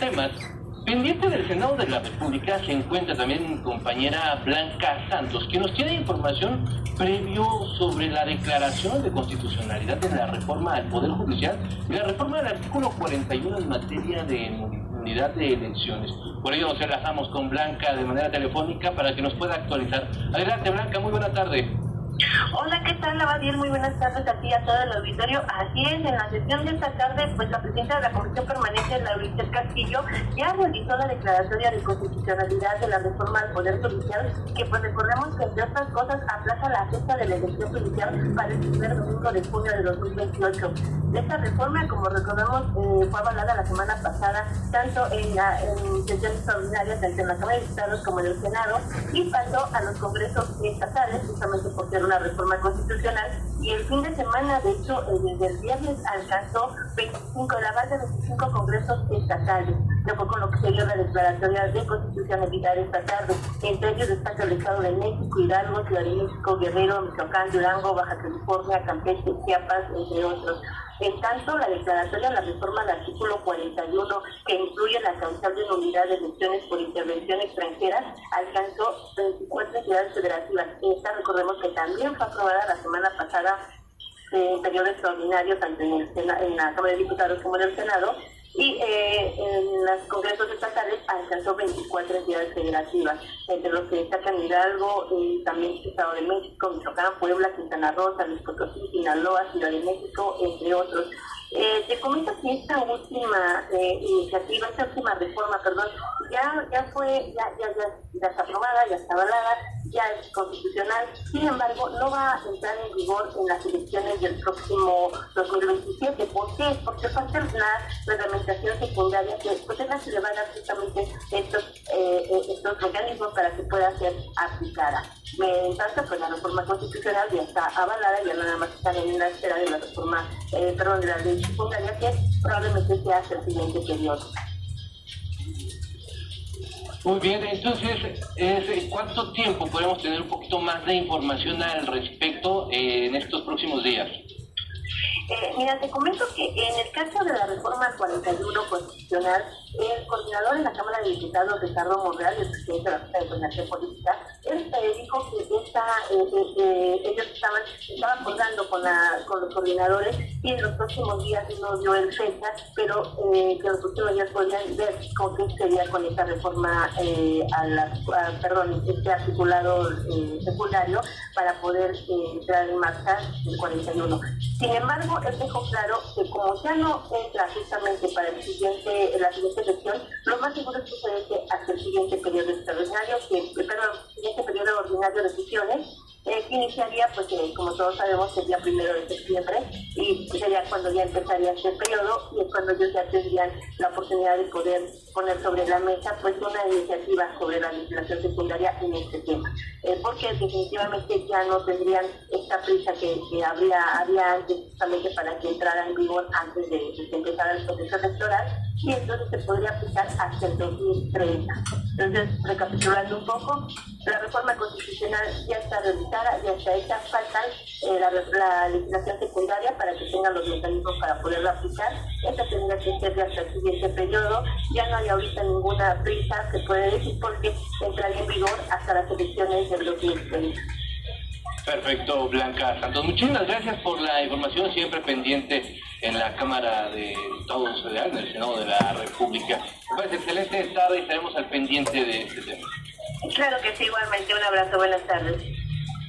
temas. Pendiente del Senado de la República se encuentra también mi compañera Blanca Santos, que nos tiene información previo sobre la declaración de constitucionalidad de la reforma al Poder Judicial y la reforma del artículo 41 en materia de unidad de elecciones. Por ello nos enlazamos con Blanca de manera telefónica para que nos pueda actualizar. Adelante, Blanca, muy buena tarde. Hola, ¿qué tal, Abadiel? Muy buenas tardes a ti y a todo el auditorio. Así es, en la sesión de esta tarde, pues la presidenta de la Comisión Permanente, Laura Itzel Castillo, ya realizó la declaratoria de constitucionalidad de la reforma al Poder Judicial, que pues recordemos que entre otras cosas aplaza la fecha de la elección judicial para el primer domingo de junio de 2028. Esta reforma, como recordamos, fue avalada la semana pasada, tanto en sesiones extraordinarias, tanto en la Cámara de Diputados como en el Senado, y pasó a los congresos estatales, justamente por ser una reforma constitucional, y el fin de semana, de hecho, desde el viernes alcanzó 25, la base de 25 congresos estatales. No fue con lo que se dio la declaratoria de constitucionalidad esta tarde. Entre ellos destaca el Estado de México, Hidalgo, Ciudad de México, Guerrero, Michoacán, Durango, Baja California, Campeche, Chiapas, entre otros. En tanto, la declaratoria de la reforma al artículo 41, que incluye la causal de nulidad de elecciones por intervención extranjera, alcanzó 24 entidades federativas. Esta, recordemos que también fue aprobada la semana pasada en periodo extraordinario, tanto en la Cámara de Diputados como en el Senado, y en los congresos estatales alcanzó 24 entidades federativas, entre los que destacan Hidalgo, también Estado de México, Michoacán, Puebla, Quintana Roo, San Luis Potosí, Sinaloa, Ciudad de México, entre otros. Te comento que esta última iniciativa, esta última reforma, ya está aprobada, ya está avalada, ya es constitucional. Sin embargo, no va a entrar en vigor en las elecciones del próximo 2027. ¿Por qué? Porque falta la reglamentación secundaria que pues es la que le va a dar justamente estos organismos para que pueda ser aplicada. En tanto, pues la reforma constitucional ya está avalada, ya nada más están en la espera de la reforma, de la ley secundaria, que probablemente sea hasta el siguiente periodo. Muy bien, entonces, ¿cuánto tiempo podemos tener un poquito más de información al respecto en estos próximos días? Mira, te comento que en el caso de la reforma 41 constitucional, el coordinador en la Cámara de Diputados, Ricardo Monreal, el presidente de la Junta de Coordinación Política, él dijo que ellos estaban acordando con los coordinadores y en los próximos días no dio el fecha, pero que los próximos días podrían ver con qué sería con esta reforma, este articulado secundario para poder entrar en marcha el 41. Sin embargo, él dejó claro que como ya no entra justamente para la siguiente elección, lo más seguro es que se deje hasta el siguiente periodo extraordinario, el siguiente periodo ordinario de sesiones, que iniciaría, pues como todos sabemos, el día 1 de septiembre, y sería cuando ya empezaría este periodo, y es cuando ellos ya tendrían la oportunidad de poder poner sobre la mesa pues una iniciativa sobre la legislación secundaria en este tema, porque definitivamente ya no tendrían esta prisa que había antes, justamente para que entrara en vigor antes de que empezara el proceso electoral, y entonces se podría aplicar hasta el 2030. Entonces, recapitulando un poco, la reforma constitucional ya está realizada, ya está hecha, falta la legislación secundaria para que tengan los mecanismos para poderla aplicar. Esta tendría que ser hasta el siguiente periodo. Ya no hay ahorita ninguna prisa, se puede decir, porque entraría en vigor hasta las elecciones del 2030. Perfecto, Blanca Santos. Muchísimas gracias por la información, siempre pendiente en la Cámara de Diputados Federal, en el Senado de la República. Pues excelente tarde y estaremos al pendiente de este tema. Claro que sí, igualmente. Un abrazo, buenas tardes.